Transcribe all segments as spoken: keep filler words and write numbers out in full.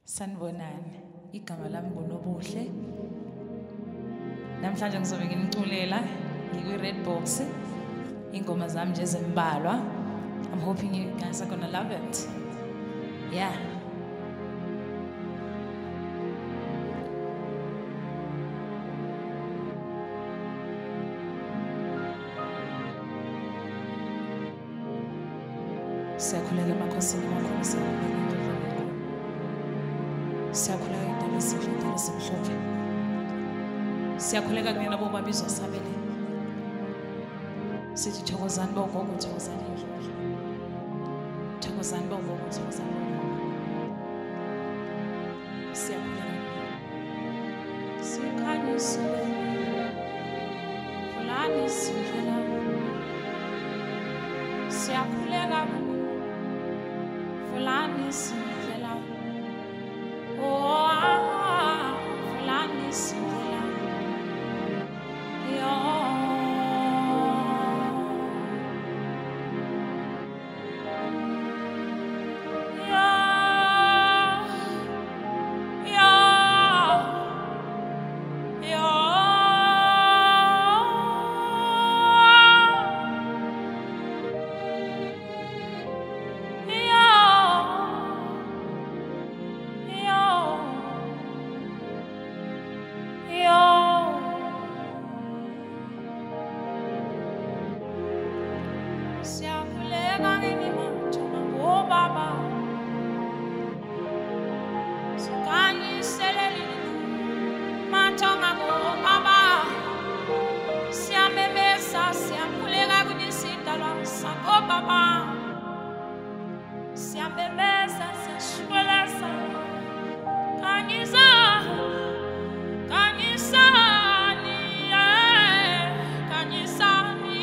Sanibonani, igama lami nguNobuhle. Namhlanje ngizobe nginiculela ngikwi-Red Box. Ingoma zami nje ezimbalwa. I'm hoping you guys are gonna love it. Yeah. Siyakhuleka emakhosini amakhulu siyakhuleka. Siyakhuleka indaba ezinhle indaba ezimhlophe. Siyakhuleka kuyena boba bizwa sabele. Sithi thokozani bogogo thokozani indlovu. Thokozani bogogo thokozani indlovu. Siyakhuleka. Sikhanyisile. Fulani sivela. Siyakhuleka. Fulani sivela. Oh, ah, Fulani sivela. Yo. Yo. Yo. Yo. Siyakhuleka ngimantshona ngobaba. Sikanyiselelile mantonga ngobaba. Siyamemeza siyakhuleka kunisidalwa sakobaba. Siyamemeza siyashweleza. Kanyisa kanyisani yeah. Kanyisani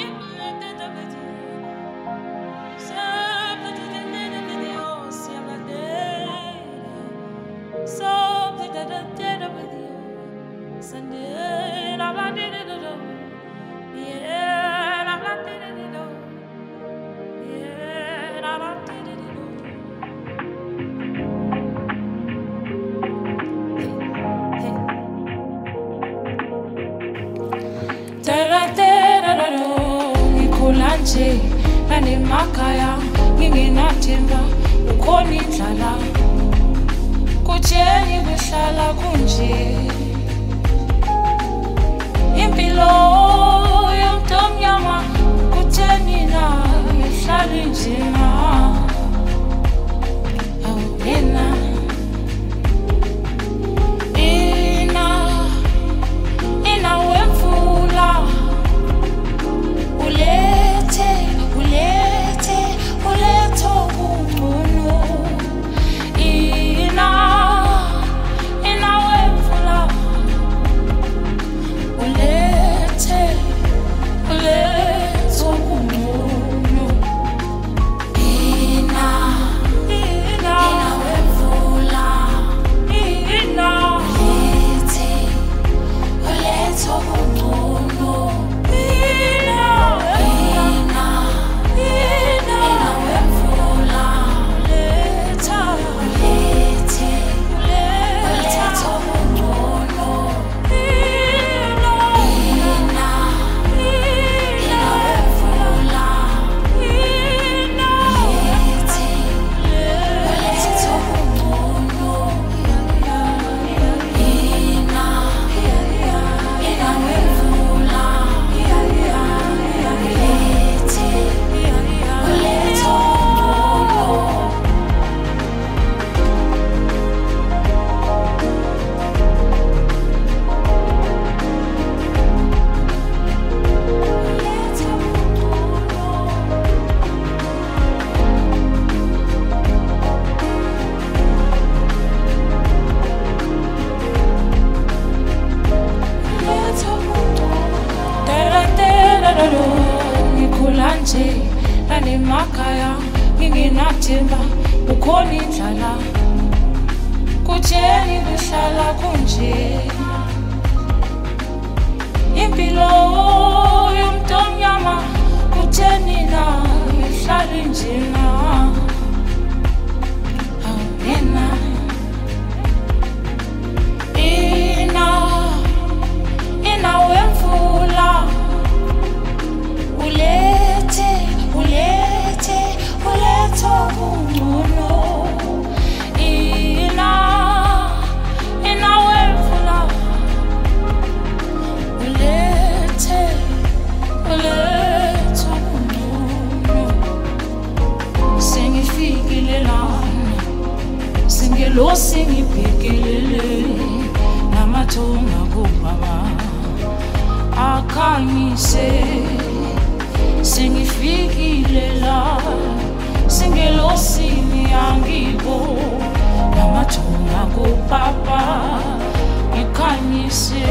Ngikhulanje nanimakaya nginginathemba ukhona indlala kutsheni kuhlala kunje impilo yomntomnyama kutsheni na ihlala injena awena ina ina wemfula ulethe ulethe uletho kungcono ina ina wemfula ulethe uletho kungcono ina ina ina wemfula ina ulethe uletho kungcono Ngikhulanje nanimakaya nginginathemba ukhona indlala kutsheni kuhlala kunje impilo yomntomnyama kutsheni na ihlala injena awena Singelosi ngibhekelele namathunga kubaba akhanyise sengifikile la singelosi ngiyangibo namathunga kubaba ikhanyise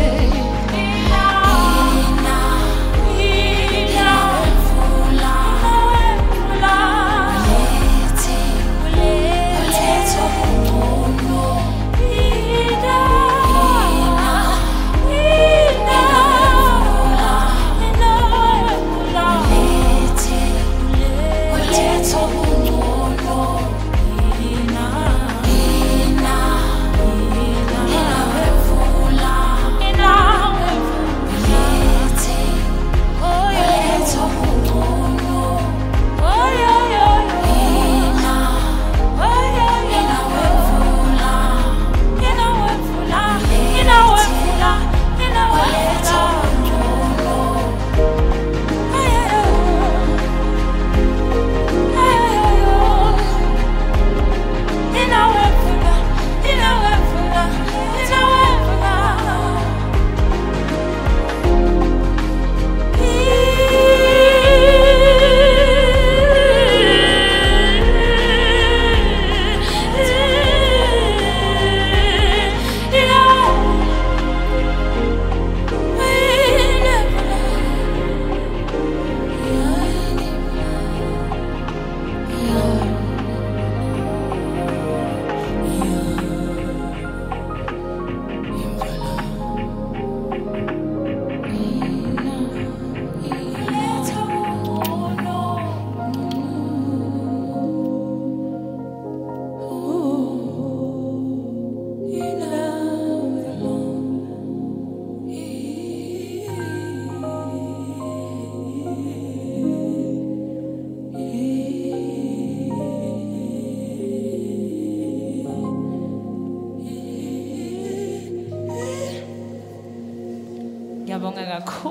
Ngiyabonga kakhulu.